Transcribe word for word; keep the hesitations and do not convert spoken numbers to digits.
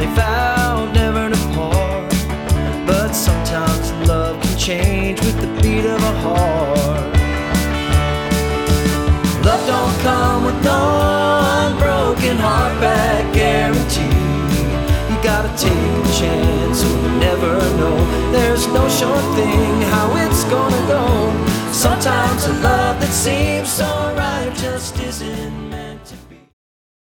They vowed never to part, but sometimes love can change with the beat of a heart. Love don't come with no unbroken heart back guarantee. You gotta take a chance or you never know. There's no sure thing how it's gonna go. Sometimes a love that seems so right just isn't meant to be.